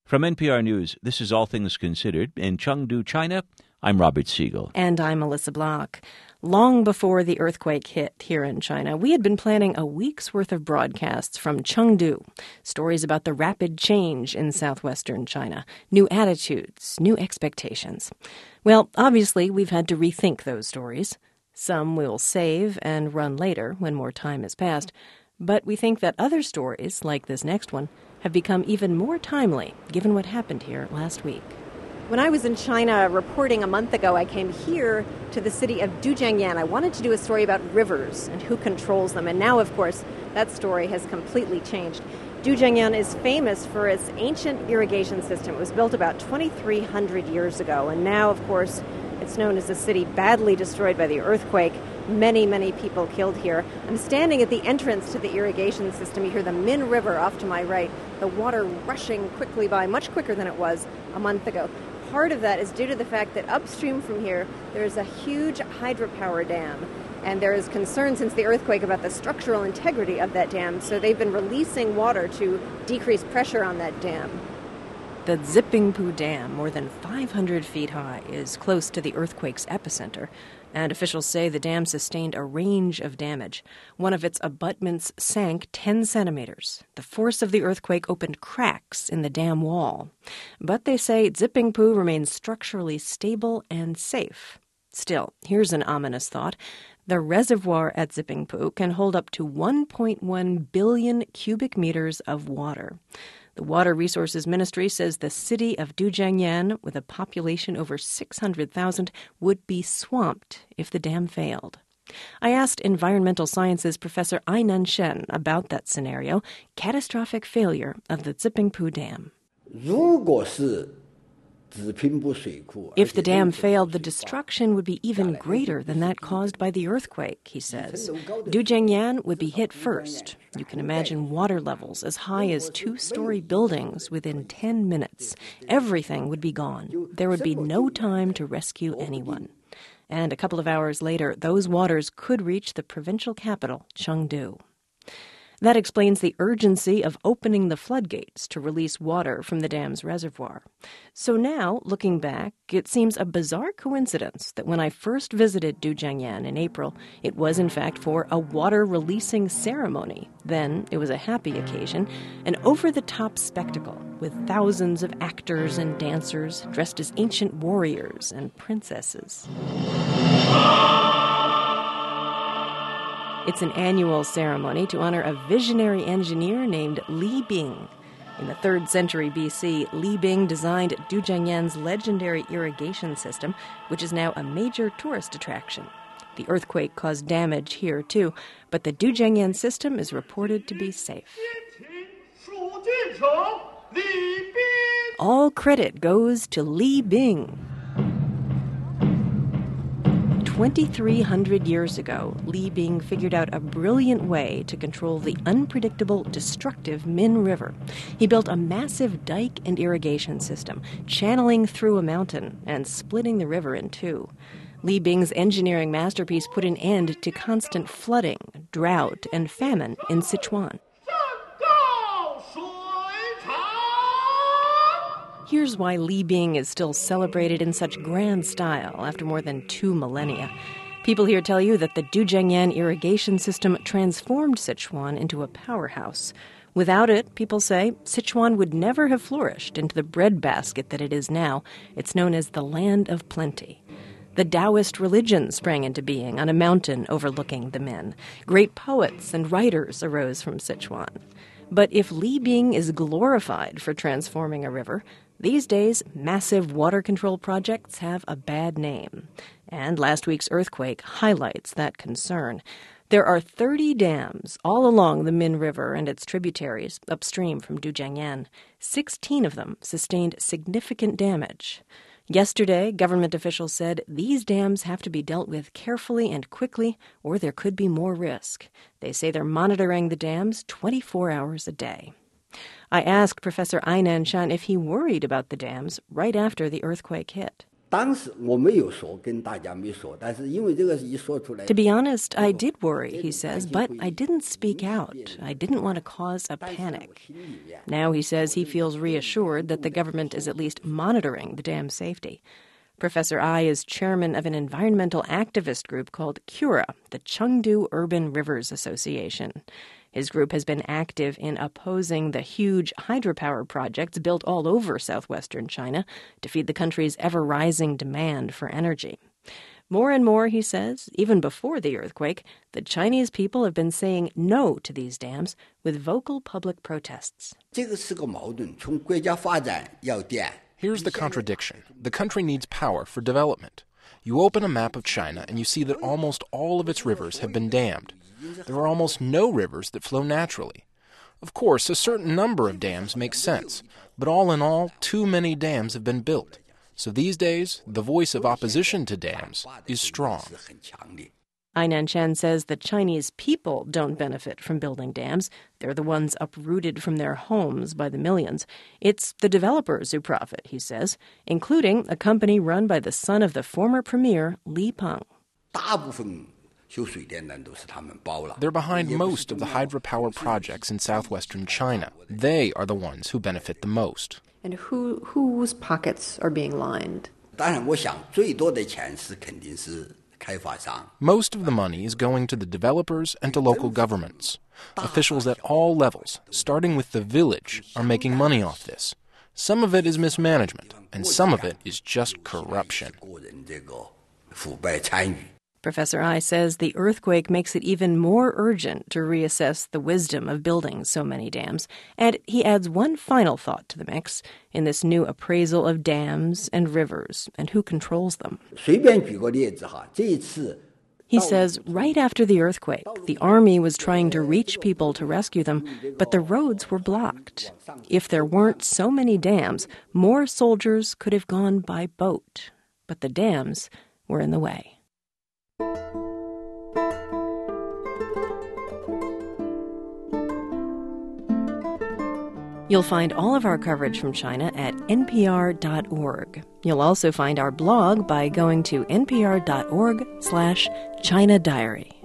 From NPR News, this is All Things Considered. In Chengdu, China, I'm Robert Siegel. And I'm Melissa Block. Long before the earthquake hit here in China, we had been planning a week's worth of broadcasts from Chengdu. Stories about the rapid change in southwestern China, new attitudes, new expectations. Well, obviously, we've had to rethink those stories. Some we'll save and run later when more time has passed. But we think that other stories, like this next one, have become even more timely given what happened here last week. When I was in China reporting a month ago, I came here to the city of Dujiangyan. I wanted to do a story about rivers and who controls them. And now, of course, that story has completely changed. Dujiangyan is famous for its ancient irrigation system. It was built about 2,300 years ago. And now, of course, it's known as a city badly destroyed by the earthquake. Many people killed here. I'm standing at the entrance to the irrigation system. You hear the Min River off to my right, the water rushing quickly by, much quicker than it was a month ago. Part of that is due to the fact that upstream from here, there's a huge hydropower dam. And there is concern since the earthquake about the structural integrity of that dam. So they've been releasing water to decrease pressure on that dam. The Zipingpu Dam, more than 500 feet high, is close to the earthquake's epicenter, and officials say the dam sustained a range of damage. One of its abutments sank 10 centimeters. The force of the earthquake opened cracks in the dam wall. But they say Zipingpu remains structurally stable and safe. Still, here's an ominous thought. The reservoir at Zipingpu can hold up to 1.1 billion cubic meters of water. The Water Resources Ministry says the city of Dujiangyan, with a population over 600,000, would be swamped if the dam failed. I asked environmental sciences professor Ainan Shen about that scenario, catastrophic failure of the Zipingpu Dam. If the dam failed, the destruction would be even greater than that caused by the earthquake, he says. Dujiangyan would be hit first. You can imagine water levels as high as 2-story buildings within 10 minutes. Everything would be gone. There would be no time to rescue anyone. And a couple of hours later, those waters could reach the provincial capital, Chengdu. That explains the urgency of opening the floodgates to release water from the dam's reservoir. So now, looking back, it seems a bizarre coincidence that when I first visited Dujiangyan in April, it was in fact for a water-releasing ceremony. Then it was a happy occasion, an over-the-top spectacle with thousands of actors and dancers dressed as ancient warriors and princesses. It's an annual ceremony to honor a visionary engineer named Li Bing. In the 3rd century BC, Li Bing designed Dujiangyan's legendary irrigation system, which is now a major tourist attraction. The earthquake caused damage here, too, but the Dujiangyan system is reported to be safe. All credit goes to Li Bing. 2,300 years ago, Li Bing figured out a brilliant way to control the unpredictable, destructive Min River. He built a massive dike and irrigation system, channeling through a mountain and splitting the river in two. Li Bing's engineering masterpiece put an end to constant flooding, drought, and famine in Sichuan. Here's why Li Bing is still celebrated in such grand style after more than 2 millennia. People here tell you that the Dujiangyan irrigation system transformed Sichuan into a powerhouse. Without it, people say, Sichuan would never have flourished into the breadbasket that it is now. It's known as the Land of Plenty. The Taoist religion sprang into being on a mountain overlooking the Min. Great poets and writers arose from Sichuan. But if Li Bing is glorified for transforming a river, these days, massive water control projects have a bad name. And last week's earthquake highlights that concern. There are 30 dams all along the Min River and its tributaries upstream from Dujiangyan. 16 of them sustained significant damage. Yesterday, government officials said these dams have to be dealt with carefully and quickly, or there could be more risk. They say they're monitoring the dams 24 hours a day. I asked Professor Ainan Shen if he worried about the dams right after the earthquake hit. To be honest, I did worry, he says, but I didn't speak out. I didn't want to cause a panic. Now he says he feels reassured that the government is at least monitoring the dam's safety. Professor Ai is chairman of an environmental activist group called CURA, the Chengdu Urban Rivers Association. His group has been active in opposing the huge hydropower projects built all over southwestern China to feed the country's ever-rising demand for energy. More and more, he says, even before the earthquake, the Chinese people have been saying no to these dams with vocal public protests. Here's the contradiction. The country needs power for development. You open a map of China and you see that almost all of its rivers have been dammed. There are almost no rivers that flow naturally. Of course, a certain number of dams makes sense, but all in all, too many dams have been built. So these days, the voice of opposition to dams is strong. Ainan Chen says the Chinese people don't benefit from building dams. They're the ones uprooted from their homes by the millions. It's the developers who profit, he says, including a company run by the son of the former premier, Li Peng. They're behind most of the hydropower projects in southwestern China. They are the ones who benefit the most. And whose pockets are being lined? Most of the money is going to the developers and to local governments. Officials at all levels, starting with the village, are making money off this. Some of it is mismanagement, and some of it is just corruption. Professor Ai says the earthquake makes it even more urgent to reassess the wisdom of building so many dams. And he adds one final thought to the mix in this new appraisal of dams and rivers and who controls them. He says right after the earthquake, the army was trying to reach people to rescue them, but the roads were blocked. If there weren't so many dams, more soldiers could have gone by boat. But the dams were in the way. You'll find all of our coverage from China at npr.org. You'll also find our blog by going to npr.org/China Diary.